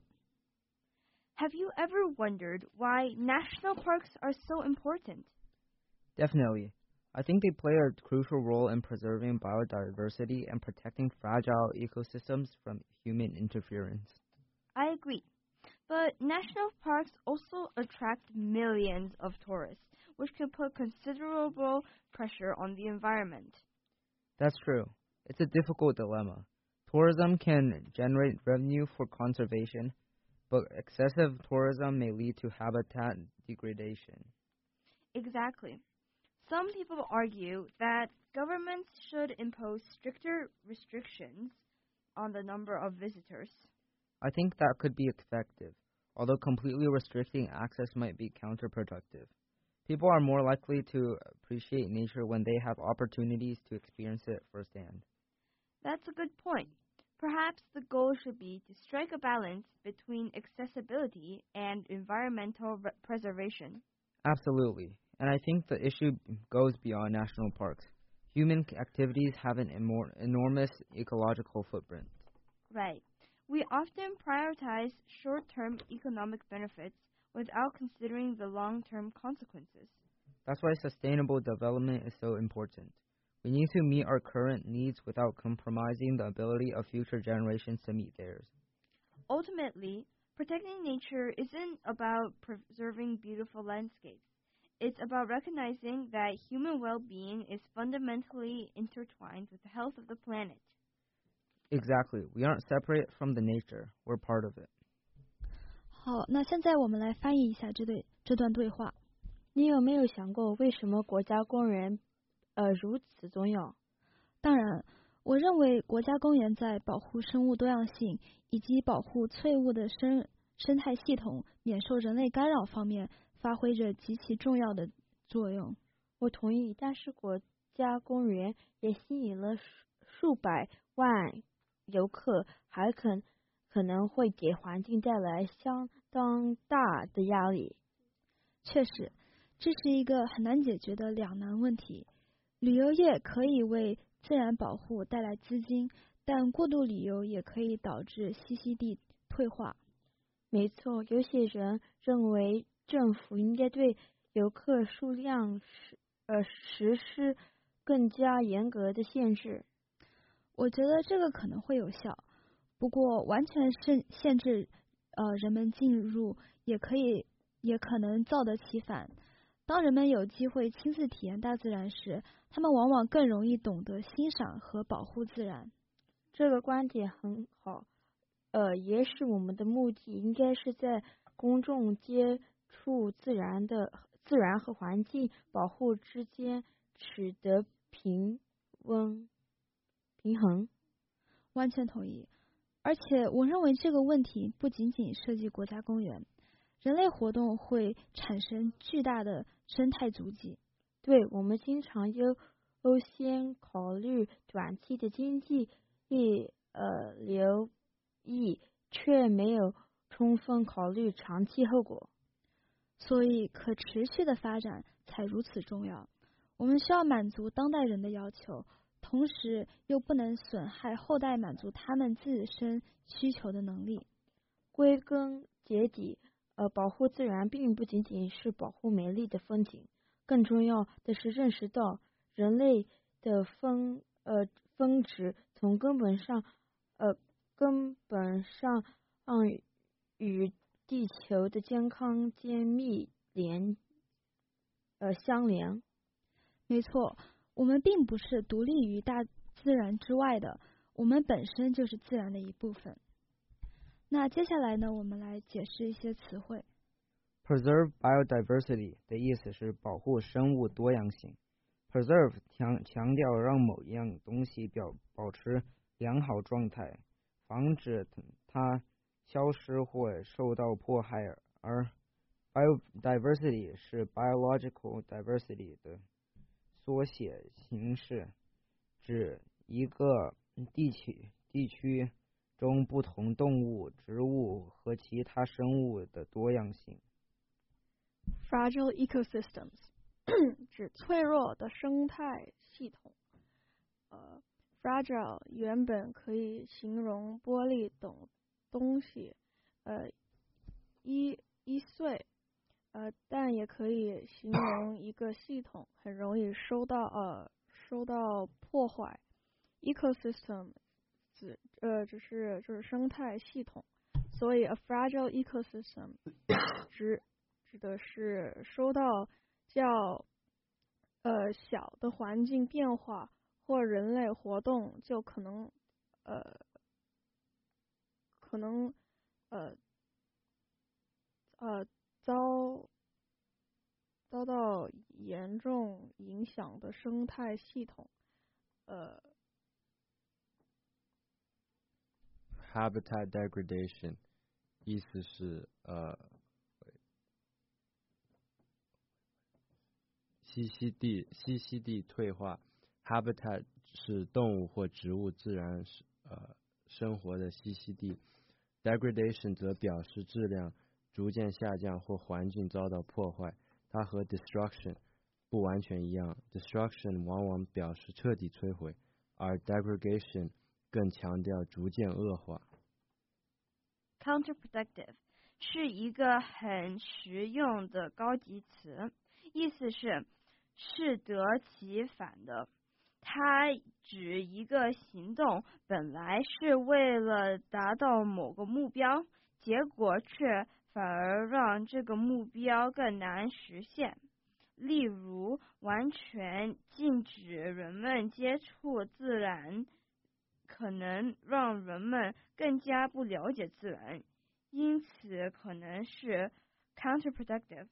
Have you ever wondered why national parks are so important? Definitely. I think they play a crucial role in preserving biodiversity and protecting fragile ecosystems from human interference. I agree. But national parks also attract millions of tourists, which can put considerable pressure on the environment. That's true. It's a difficult dilemma. Tourism can generate revenue for conservation, but excessive tourism may lead to habitat degradation. Exactly. Some people argue that governments should impose stricter restrictions on the number of visitors. I think that could be effective, although completely restricting access might be counterproductive. People are more likely to appreciate nature when they have opportunities to experience it firsthand. That's a good point. Perhaps the goal should be to strike a balance between accessibility and environmental re- preservation. Absolutely, and I think the issue goes beyond national parks. Human activities have an emor- enormous ecological footprint. Right. We often prioritize short-term economic benefits without considering the long-term consequences. That's why sustainable development is so important. We need to meet our current needs without compromising the ability of future generations to meet theirs. Ultimately, protecting nature isn't about preserving beautiful landscapes. It's about recognizing that human well-being is fundamentally intertwined with the health of the planet. Exactly. We aren't separate from the nature. We're part of it. 好，那现在我们来翻译一下这对这段对话。 你有没有想过，为什么国家公园呃如此重要？ 当然，我认为国家公园在保护生物多样性以及保护翠物的生生态系统免受人类干扰方面发挥着极其重要的作用。 我同意，但是国家公园也吸引了数数百万游客，还可可能会给环境带来相当大的压力。 确实，这是一个很难解决的两难问题。旅游业可以为自然保护带来资金，但过度旅游也可以导致栖息地退化。 没错，有些人认为政府应该对游客数量实呃实施更加严格的限制。 我觉得这个可能会有效，不过完全限限制呃人们进入，也可以也可能造得其反。当人们有机会亲自体验大自然时，他们往往更容易懂得欣赏和保护自然。 这个观点很好，呃，也许我们的目的应该是在公众接触自然的自然和环境保护之间取得平温平衡。 完全同意。而且我认为这个问题不仅仅涉及国家公园，人类活动会产生巨大的生态足迹。 对，我们经常优优先考虑短期的经济利呃留意，却没有充分考虑长期后果。 所以可持续的发展才如此重要。我们需要满足当代人的要求，同时又不能损害后代满足他们自身需求的能力。 归根结底，呃，保护自然并不仅仅是保护美丽的风景，更重要的是认识到人类的分呃分值从根本上呃根本上嗯与地球的健康紧密连呃相连。 没错，我们并不是独立于大自然之外的，我们本身就是自然的一部分。那接下来呢，我们来解释一些词汇。 Preserve biodiversity 的意思是保护生物多样性。Preserve 强强调让某一样东西表保持良好状态，防止它消失或受到迫害，而 biodiversity 是 biological diversity 的缩写形式，指一个地区地区中不同动物、植物和其他生物的多样性。 Fragile ecosystems 指脆弱的生态系统。呃 ，fragile 原本可以形容玻璃等东西，呃，易易碎，呃，但也可以形容一个系统很容易受到呃受到破坏。Ecosystem 指呃只是就是生态系统，所以 a fragile ecosystem 指指的是受到较呃小的环境变化或人类活动就可能呃可能呃呃遭遭到严重影响的生态系统。呃 Habitat degradation 意思是呃栖息地栖息地退化。 Habitat 是动物或植物自然呃生活的栖息地。 Degradation 则表示质量逐渐下降或环境遭到破坏。 它和 destruction 不完全一样 ，destruction 往往表示彻底摧毁，而 degradation 更强调逐渐恶化。 Counterproductive 是一个很实用的高级词，意思是适得其反的。它指一个行动本来是为了达到某个目标，结果却反而让这个目标更难实现。例如，完全禁止人们接触自然，可能让人们更加不了解自然，因此可能是 counterproductive。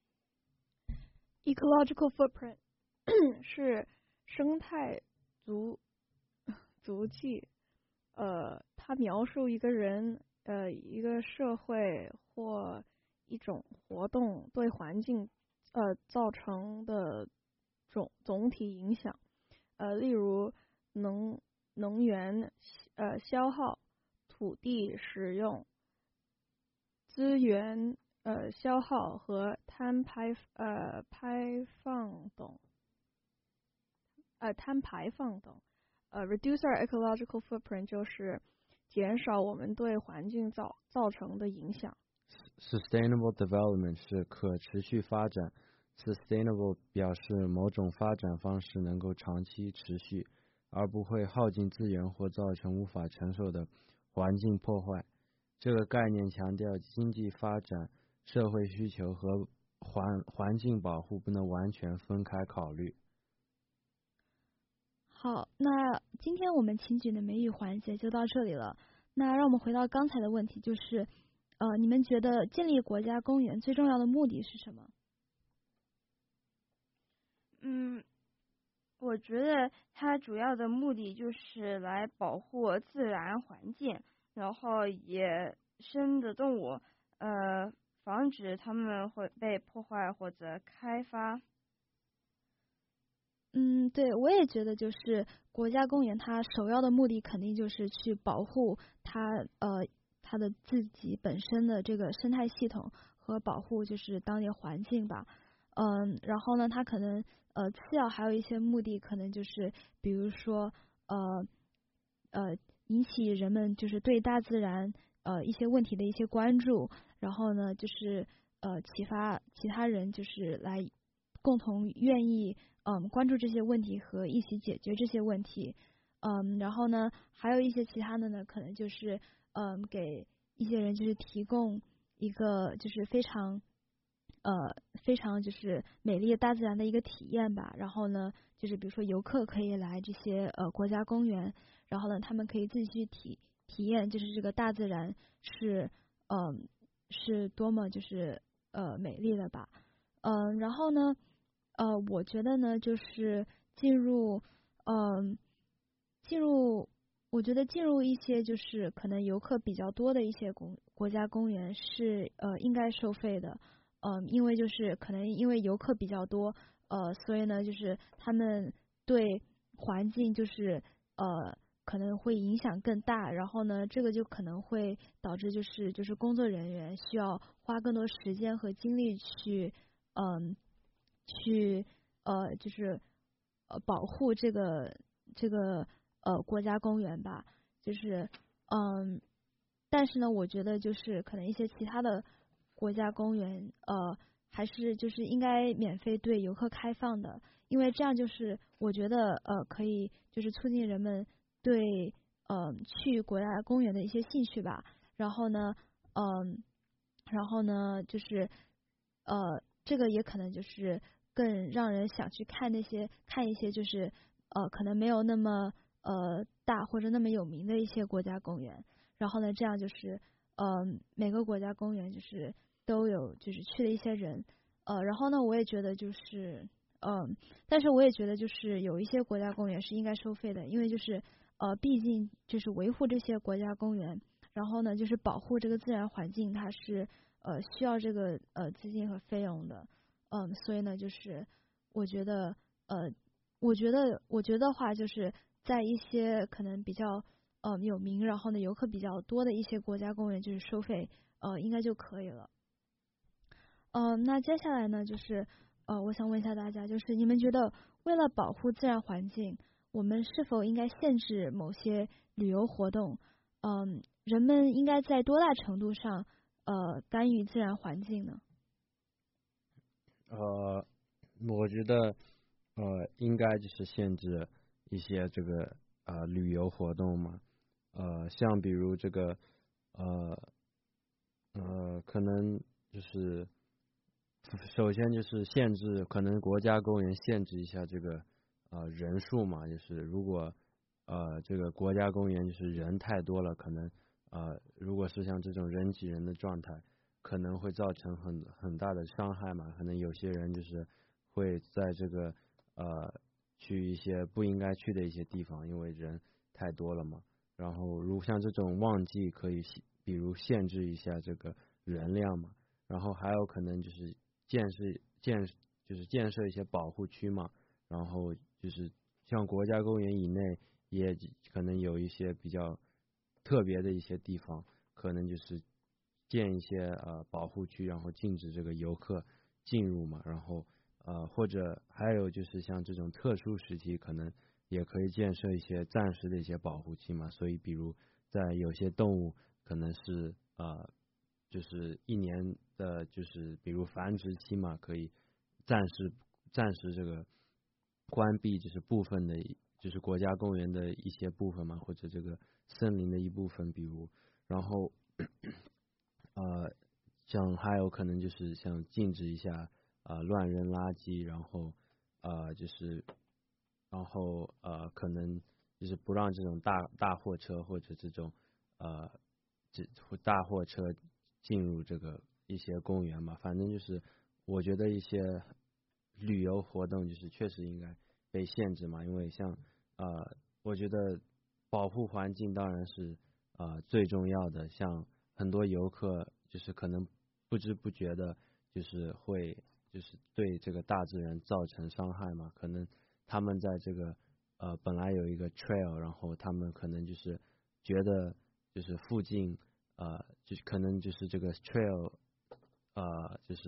Ecological footprint 是生态足足迹，呃，它描述一个人、呃一个社会或一种活动对环境呃造成的总总体影响，呃，例如能能源呃消耗、土地使用、资源呃消耗和碳排呃排放等。呃，碳排放等，呃 ，reduce our ecological footprint 就是减少我们对环境造造成的影响。 Sustainable development 是可持续发展 ，sustainable 表示某种发展方式能够长期持续，而不会耗尽资源或造成无法承受的环境破坏。这个概念强调经济发展、社会需求和环环境保护不能完全分开考虑。 好，那今天我们请举的美语环节就到这里了。那让我们回到刚才的问题，就是呃，你们觉得建立国家公园最重要的目的是什么？ 嗯，我觉得它主要的目的就是来保护自然环境，然后野生的动物，呃，防止它们会被破坏或者开发。 嗯，对，我也觉得就是国家公园它首要的目的肯定就是去保护它呃它的自己本身的这个生态系统和保护就是当地环境吧。嗯，然后呢，它可能呃次要还有一些目的，可能就是比如说呃呃引起人们就是对大自然呃一些问题的一些关注，然后呢就是呃启发其他人就是来共同愿意嗯关注这些问题和一起解决这些问题。嗯，然后呢还有一些其他的呢，可能就是嗯给一些人就是提供一个就是非常呃非常就是美丽的大自然的一个体验吧。然后呢就是比如说游客可以来这些呃国家公园，然后呢他们可以自己去体体验就是这个大自然是嗯、呃、是多么就是呃美丽的吧。嗯、呃，然后呢呃我觉得呢就是进入嗯、呃、进入我觉得进入一些就是可能游客比较多的一些公国家公园是呃应该收费的。嗯、呃，因为就是可能因为游客比较多，呃，所以呢就是他们对环境就是呃可能会影响更大，然后呢这个就可能会导致就是就是工作人员需要花更多时间和精力去嗯、呃、去呃就是呃保护这个这个呃国家公园吧。就是嗯，但是呢我觉得就是可能一些其他的国家公园呃还是就是应该免费对游客开放的，因为这样就是我觉得呃可以就是促进人们对呃去国家公园的一些兴趣吧。然后呢嗯、呃、然后呢就是呃这个也可能就是更让人想去看那些看一些就是呃可能没有那么呃大或者那么有名的一些国家公园。然后呢这样就是呃每个国家公园就是都有就是去的一些人。呃然后呢我也觉得就是嗯、呃、但是我也觉得就是有一些国家公园是应该收费的，因为就是呃毕竟就是维护这些国家公园，然后呢就是保护这个自然环境，它是呃需要这个呃资金和费用的。嗯，所以呢就是我觉得呃我觉得我觉得话就是在一些可能比较呃有名，然后呢游客比较多的一些国家公园就是收费呃应该就可以了。 嗯、呃，那接下来呢，就是呃，我想问一下大家，就是你们觉得为了保护自然环境，我们是否应该限制某些旅游活动？嗯、呃，人们应该在多大程度上呃干预自然环境呢？ 呃，我觉得呃应该就是限制一些这个呃旅游活动嘛，呃，像比如这个呃呃，可能就是首先就是限制，可能国家公园限制一下这个呃人数嘛，就是如果呃这个国家公园就是人太多了，可能呃如果是像这种人挤人的状态，可能会造成很很大的伤害嘛，可能有些人就是会在这个呃去一些不应该去的一些地方，因为人太多了嘛。然后如像这种旺季，可以比如限制一下这个人量嘛，然后还有可能就是建设建就是建设一些保护区嘛，然后就是像国家公园以内也可能有一些比较特别的一些地方，可能就是建一些呃保护区，然后禁止这个游客进入嘛，然后呃或者还有就是像这种特殊时期，可能也可以建设一些暂时的一些保护区嘛，所以比如在有些动物可能是呃就是一年的就是比如繁殖期嘛，可以暂时暂时这个关闭就是部分的就是国家公园的一些部分嘛，或者这个森林的一部分，比如然后呃像还有可能就是像禁止一下呃乱扔垃圾，然后呃就是然后呃可能就是不让这种大大货车或者这种呃这大货车进入这个一些公园嘛，反正就是我觉得一些旅游活动就是确实应该被限制嘛，因为像呃我觉得保护环境当然是呃最重要的，像很多游客就是可能不知不觉的就是会就是对这个大自然造成伤害嘛，可能他们在这个呃本来有一个 trail， 然后他们可能就是觉得就是附近呃就是可能就是这个 trail 呃就是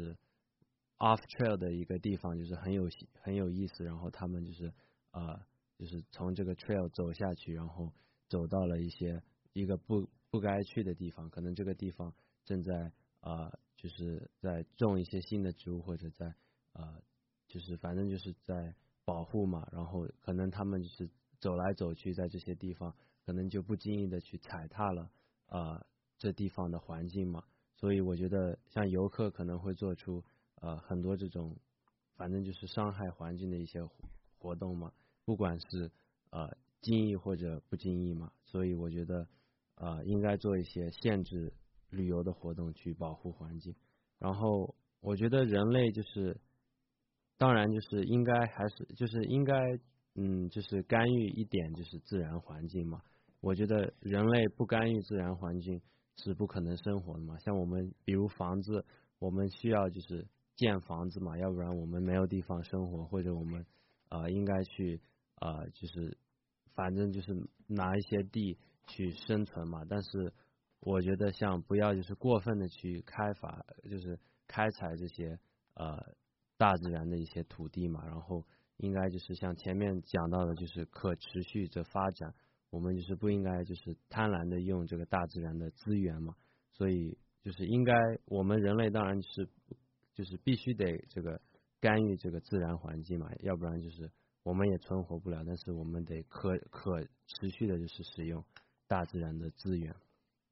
off trail 的一个地方就是很有很有意思，然后他们就是呃就是从这个 trail 走下去，然后走到了一些一个不不该去的地方，可能这个地方正在呃就是在种一些新的植物，或者在呃就是反正就是在保护嘛，然后可能他们就是走来走去在这些地方，可能就不经意的去踩踏了呃这地方的环境嘛，所以我觉得像游客可能会做出呃很多这种反正就是伤害环境的一些活动嘛，不管是呃经意或者不经意嘛，所以我觉得呃应该做一些限制旅游的活动去保护环境。然后我觉得人类就是当然就是应该还是就是应该嗯就是干预一点就是自然环境嘛，我觉得人类不干预自然环境是不可能生活的嘛，像我们比如房子，我们需要就是建房子嘛，要不然我们没有地方生活，或者我们呃应该去呃就是反正就是拿一些地去生存嘛，但是我觉得像不要就是过分的去开发就是开采这些呃大自然的一些土地嘛，然后应该就是像前面讲到的就是可持续的发展，我们就是不应该就是贪婪的用这个大自然的资源嘛，所以就是应该我们人类当然是就是必须得这个干预这个自然环境嘛，要不然就是我们也存活不了，但是我们得可可持续的就是使用大自然的资源。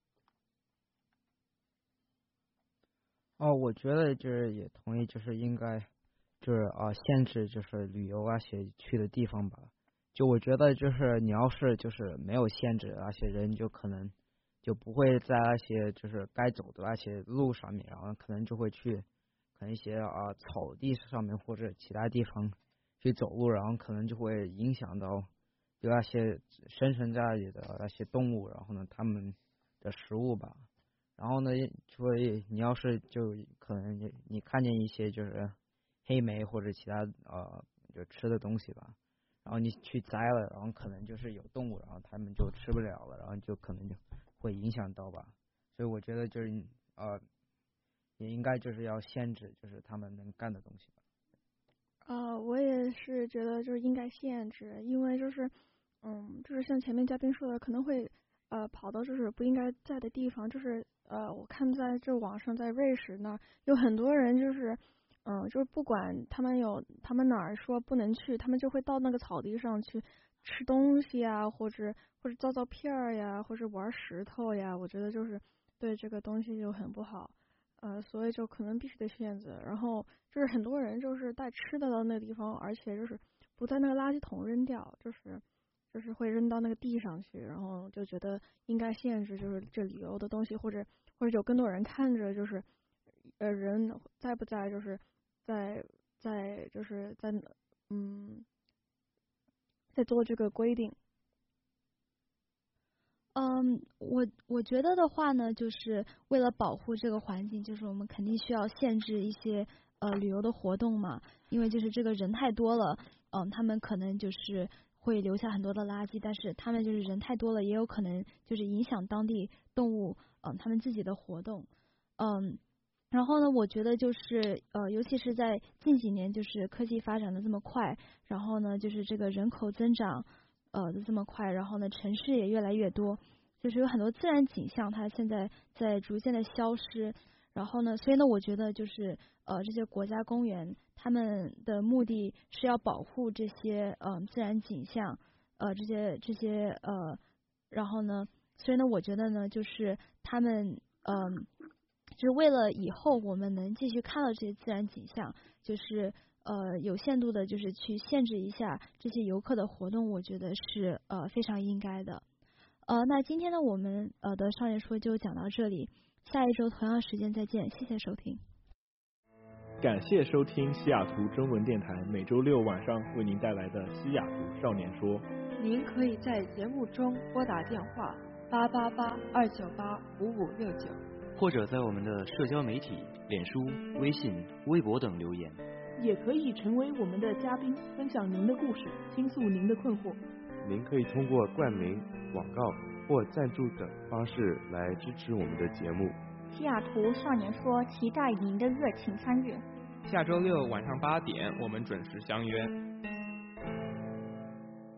哦，我觉得就是也同意，就是应该就是啊限制就是旅游啊些去的地方吧。就我觉得就是你要是就是没有限制，那些人就可能就不会在那些就是该走的那些路上面，然后可能就会去可能一些啊草地上面或者其他地方去走路，然后可能就会影响到就那些生存在那里的那些动物，然后呢它们的食物吧。然后呢，所以你要是就可能你你看见一些就是黑莓或者其他呃就吃的东西吧，然后你去摘了，然后可能就是有动物，然后他们就吃不了了，然后就可能就会影响到吧。所以我觉得就是呃也应该就是要限制就是他们能干的东西吧。 呃，我也是觉得就是应该限制，因为就是，嗯，就是像前面嘉宾说的，可能会呃跑到就是不应该在的地方，就是呃，我看在这网上，在瑞士那儿有很多人就是，嗯、呃，就是不管他们有他们哪儿说不能去，他们就会到那个草地上去吃东西啊，或者或者造造片儿呀，或者玩石头呀，我觉得就是对这个东西就很不好。呃，所以就可能必须得限制，然后就是很多人就是带吃的到那个地方，而且就是不在那个垃圾桶扔掉，就是就是会扔到那个地上去，然后就觉得应该限制，就是这旅游的东西，或者或者有更多人看着，就是呃人在不在，就是在在就是在嗯在做这个规定。 嗯，我我觉得的话呢，就是为了保护这个环境，就是我们肯定需要限制一些呃旅游的活动嘛，因为就是这个人太多了，嗯，他们可能就是会留下很多的垃圾，但是他们就是人太多了，也有可能就是影响当地动物，嗯，他们自己的活动，嗯，然后呢，我觉得就是呃，尤其是在近几年，就是科技发展的这么快，然后呢，就是这个人口增长。呃的这么快，然后呢，城市也越来越多，就是有很多自然景象，它现在在逐渐的消失。然后呢，所以呢，我觉得就是呃这些国家公园，他们的目的是要保护这些嗯、呃、自然景象，呃这些这些呃，然后呢，所以呢，我觉得呢，就是他们嗯、呃，就是为了以后我们能继续看到这些自然景象，就是。呃，有限度的，就是去限制一下这些游客的活动，我觉得是呃非常应该的。呃，那今天呢，我们呃的少年说就讲到这里，下一周同样时间再见，谢谢收听。 感谢收听西雅图中文电台每周六晚上为您带来的西雅图少年说。 您可以在节目中拨打电话八八八二九八五五六九， 或者在我们的社交媒体脸书、微信、微博等留言。 也可以成为我们的嘉宾，分享您的故事，倾诉您的困惑。 您可以通过冠名、广告或赞助等方式来支持我们的节目。 西雅图少年说，期待您的热情参与。 下周六晚上八点，我们准时相约。